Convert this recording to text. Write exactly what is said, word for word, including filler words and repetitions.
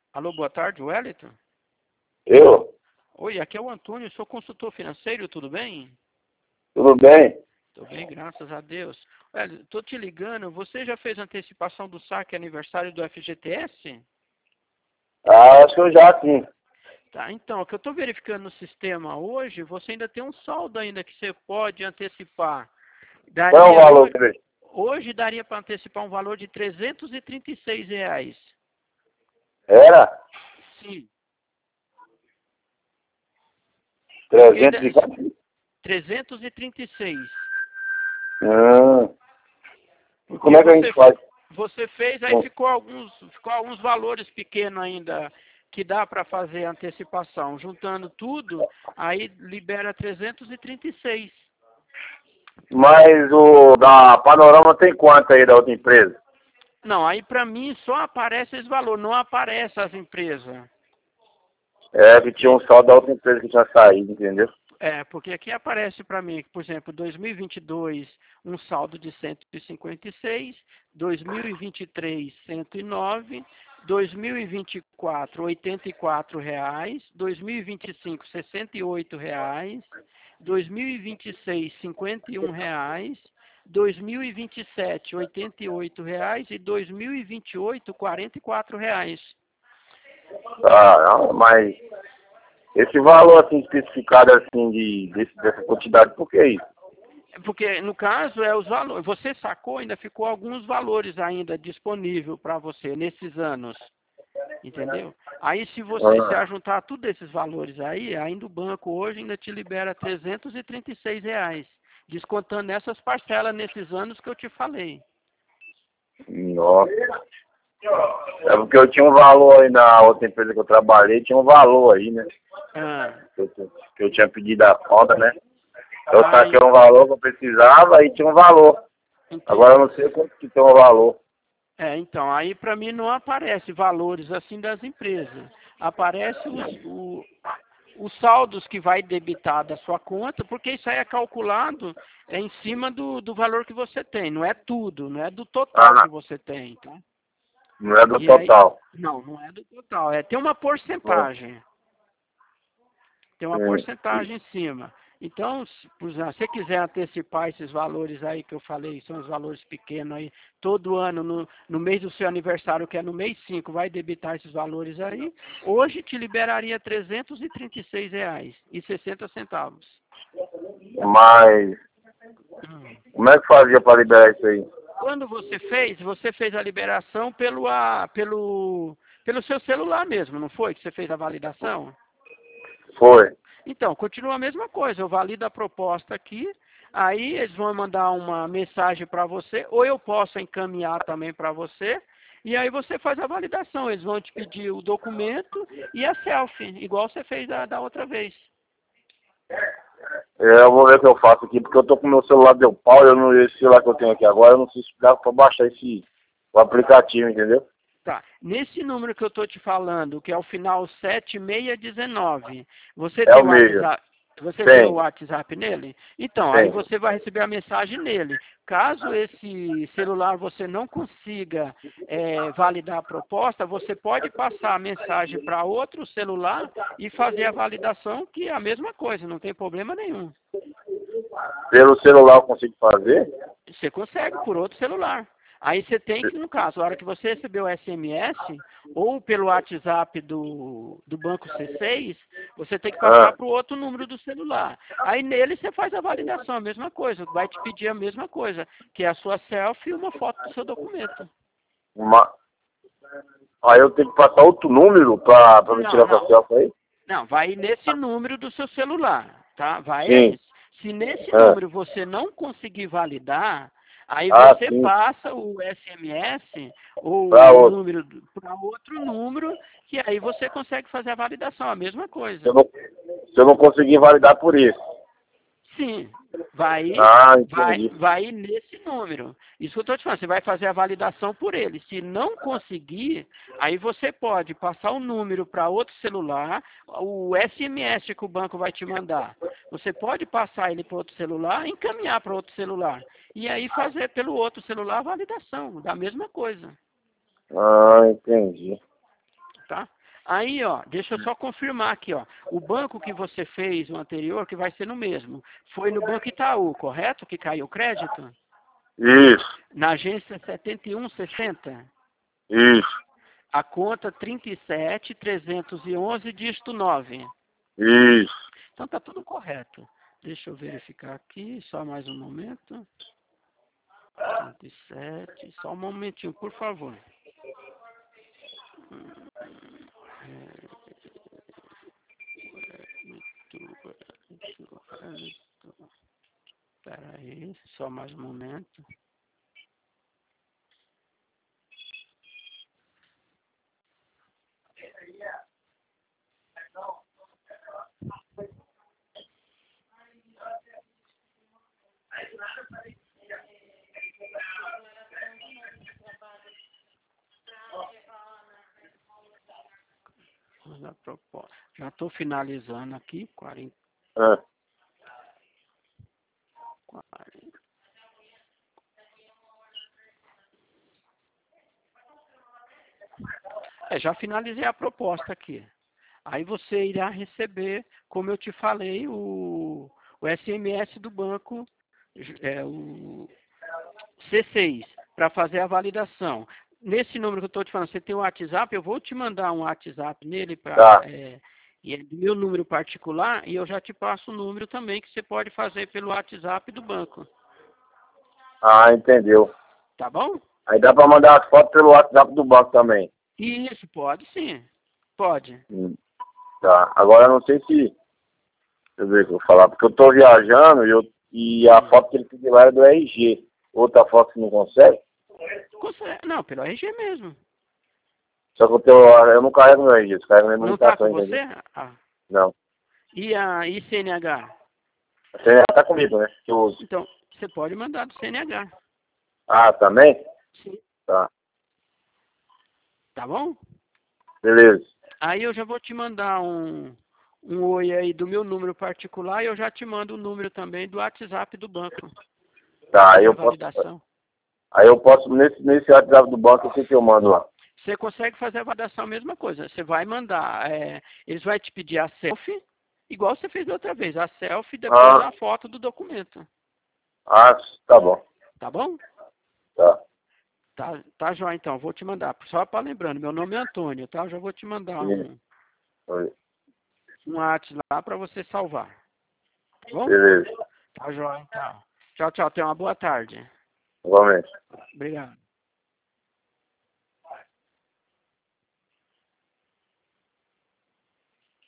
Alô, boa tarde, Wellington. Eu? Oi, aqui é o Antônio, sou consultor financeiro, tudo bem? Tudo bem? Tudo bem, graças a Deus. Wellington, tô te ligando, você já fez antecipação do saque aniversário do F G T S? Ah, acho que eu já sim. Tá, então, o que eu estou verificando no sistema hoje, você ainda tem um saldo ainda que você pode antecipar. Qual é o Daria valor hoje, dele? hoje daria para antecipar um valor de trezentos e trinta e seis reais. Era? Sim. Porque trezentos ainda, e quatro? trezentos e trinta e seis. Ah, e como Porque é que a gente você, faz? você fez, aí Bom, ficou alguns, ficou alguns valores pequenos ainda que dá para fazer antecipação. Juntando tudo, aí libera trezentos e trinta e seis. mas o da Panorama tem quanto aí da outra empresa? Não, aí para mim só aparece esse valor, não aparece as empresas. É, que tinha um saldo da outra empresa que tinha saído, entendeu? É, porque aqui aparece para mim, por exemplo, dois mil e vinte e dois um saldo de cento e cinquenta e seis, dois mil e vinte e três cento e nove, dois mil e vinte e quatro oitenta e quatro reais, dois mil e vinte e cinco sessenta e oito reais, dois mil e vinte e seis cinquenta e um reais, dois mil e vinte e sete oitenta e oito reais e dois mil e vinte e oito quarenta e quatro reais. Ah, não, mas esse valor assim especificado assim de, desse, dessa quantidade, por que isso? Porque, no caso, é os valores. Você sacou, ainda ficou alguns valores ainda disponível para você nesses anos. Entendeu? Aí, se você se Ah, ajuntar tudo esses valores aí, ainda o banco hoje ainda te libera trezentos e trinta e seis reais. Descontando essas parcelas nesses anos que eu te falei. nossa. É porque eu tinha um valor aí na outra empresa que eu trabalhei, tinha um valor aí, né? Ah, Que eu, que eu tinha pedido a conta, né? Eu ah, saquei en- um valor que eu precisava e tinha um valor. Agora eu entendi. não sei quanto que tem o valor. É, então, aí para mim não aparece valores assim das empresas. Aparece os, o, os saldos que vai debitar da sua conta, porque isso aí é calculado é em cima do, do valor que você tem, não é tudo, não é do total que Ah, você tem, tá? não é do E aí, total. não, não é do total, é tem uma Ah, porcentagem, tem uma sim. porcentagem em cima. Então, se, por exemplo, se você quiser antecipar esses valores aí que eu falei, são os valores pequenos aí, todo ano, no, no mês do seu aniversário, que é no mês cinco, vai debitar esses valores aí, hoje te liberaria trezentos e trinta e seis reais e sessenta centavos. Mas Hum. como é que fazia para liberar isso aí? Quando você fez, você fez a liberação pelo, a, pelo, pelo seu celular mesmo, não foi que você fez a validação? Foi. Então, continua a mesma coisa. Eu valido a proposta aqui, aí eles vão mandar uma mensagem para você, ou eu posso encaminhar também para você, e aí você faz a validação. Eles vão te pedir o documento e a selfie, igual você fez da, da outra vez. É, eu vou ver o que eu faço aqui, porque eu tô com meu celular deu pau, eu não, esse celular que eu tenho aqui agora, eu não sei se dá pra baixar esse o aplicativo, entendeu? Tá. Nesse número que eu estou te falando, que é o final sete seis um nove, você É tem o o mesmo. WhatsApp? Você tem o Tem, WhatsApp nele? Então, aí tem. você vai receber a mensagem nele. Caso esse celular você não consiga é, validar a proposta, você pode passar a mensagem para outro celular e fazer a validação, que é a mesma coisa, não tem problema nenhum. Pelo celular eu consigo fazer? Você consegue por outro celular. Aí você tem que, no caso, a hora que você receber o S M S, ou pelo WhatsApp do, do Banco C seis, você tem que passar Ah, para o outro número do celular. Aí nele você faz a validação, a mesma coisa, vai te pedir a mesma coisa, que é a sua selfie e uma foto do seu documento. uma... Aí eu tenho que passar outro número pra, pra me Não, tirar essa não. selfie aí? Não, vai nesse número do seu celular, tá? Vai Sim. aí. Se nesse Ah, número você não conseguir validar, aí ah você sim. passa o S M S Pra ou o outro. número para outro número, que aí você consegue fazer a validação, a mesma Se eu coisa. não, se eu não conseguir validar por isso. Sim, vai, Ah, vai, entendi. vai nesse número. Isso que eu estou te falando, você vai fazer a validação por ele. Se não conseguir, aí você pode passar o número para outro celular, o S M S que o banco vai te mandar. Você pode passar ele para outro celular, encaminhar para outro celular. E aí fazer pelo outro celular a validação, da mesma coisa. Ah, entendi. Tá? Aí, ó, deixa eu só confirmar aqui, ó. O banco que você fez, o anterior, que vai ser no mesmo, foi no Banco Itaú, correto? Que caiu o crédito? Isso, Na agência setenta e um sessenta? isso, A conta trinta e sete, trezentos e onze, dígito nove. isso. Então tá tudo correto. Deixa eu verificar aqui, só mais um momento. trinta e sete, só um momentinho, por favor. Espera aí, só mais um momento. Na proposta. Já estou finalizando aqui, quarenta, É. quarenta. É, já finalizei a proposta aqui. Aí você irá receber, como eu te falei, o, o S M S do banco, é, o C seis, para fazer a validação. Nesse número que eu estou te falando, você tem o WhatsApp, eu vou te mandar um WhatsApp nele para Tá. é, e é do meu número particular, e eu já te passo o número também que você pode fazer pelo WhatsApp do banco. Ah, entendeu. Tá bom? Aí dá pra mandar as fotos pelo WhatsApp do banco também. Isso, pode sim. Pode. Hum. Tá. Agora eu não sei se. Deixa eu ver o que eu vou falar, porque eu tô viajando e, eu, e a Hum. foto que ele pediu lá é do R G. Outra foto que não consegue. Consegue. Não, pelo R G mesmo. Só que eu, tenho, eu não carrego meu R G, eu carrego minha Não tá imunização, com você? entendeu? Ah. Não. E a I C N H? Você já tá comigo, né? Que eu uso. Então, você pode mandar do C N H. Ah, também? Sim. Tá. Tá bom? Beleza. Aí eu já vou te mandar um, um oi aí do meu número particular e eu já te mando o número também do WhatsApp do banco. Tá, aí Fazer a eu posso. validação. Aí eu posso, nesse, nesse WhatsApp do banco, o que que eu mando lá? Você consegue fazer a validação a mesma coisa. Você vai mandar, é, eles vão te pedir a selfie, igual você fez da outra vez, a selfie e depois Ah, a foto do documento. ah, tá bom. Tá bom? Tá. Tá, tá jóia então, vou te mandar. Só para lembrando, meu nome é Antônio, tá? Eu já vou te mandar Sim. um, Oi. um WhatsApp lá para você salvar. Tá bom? Beleza. Tá jóia então. Tchau, tchau. Tenha uma boa tarde. Igualmente. Obrigado.